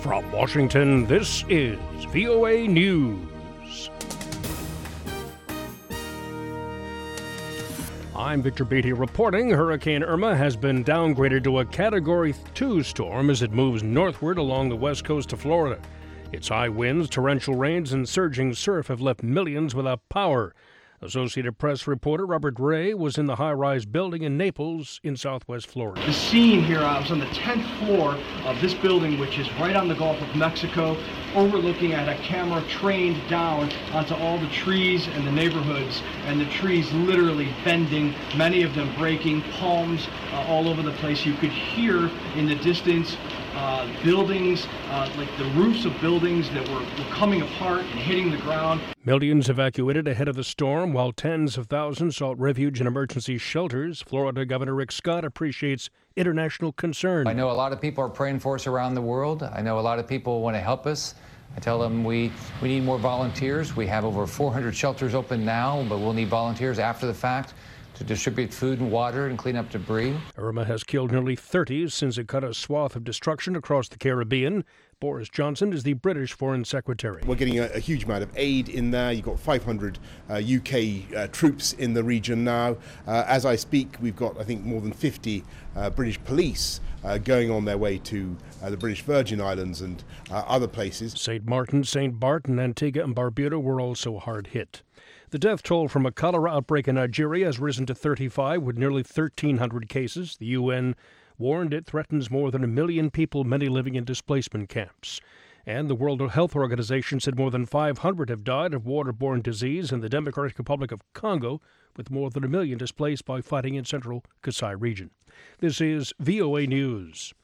From Washington, this is VOA News. I'm Victor Beatty reporting. Hurricane Irma has been downgraded to a Category 2 storm as it moves northward along the west coast of Florida. Its high winds, torrential rains, and surging surf have left millions without power. Associated Press reporter Robert Ray was in the high-rise building in Naples in southwest Florida. The scene here, I was on the 10th floor of this building, which is right on the Gulf of Mexico, overlooking at a camera trained down onto all the trees and the neighborhoods, and the trees literally bending, many of them breaking, palms all over the place. You could hear in the distance buildings, like the roofs of buildings that were coming apart and hitting the ground. Millions evacuated ahead of the storm, while tens of thousands sought refuge in emergency shelters. Florida Governor Rick Scott appreciates international concern. I know a lot of people are praying for us around the world. I know a lot of people want to help us. I tell them we need more volunteers. We have over 400 shelters open now, but we'll need volunteers after the fact to distribute food and water and clean up debris. Irma has killed nearly 30 since it cut a swath of destruction across the Caribbean. Boris Johnson is the British Foreign Secretary. We're getting a huge amount of aid in there. You've got 500 UK troops in the region now. As I speak, we've got, I think, more than 50 British police going on their way to the British Virgin Islands and other places. St. Martin, St. Barth, Antigua and Barbuda were also hard hit. The death toll from a cholera outbreak in Nigeria has risen to 35, with nearly 1,300 cases. The UN warned it threatens more than 1 million people, many living in displacement camps. And the World Health Organization said more than 500 have died of waterborne disease in the Democratic Republic of Congo, with more than 1 million displaced by fighting in central Kasai region. This is VOA News.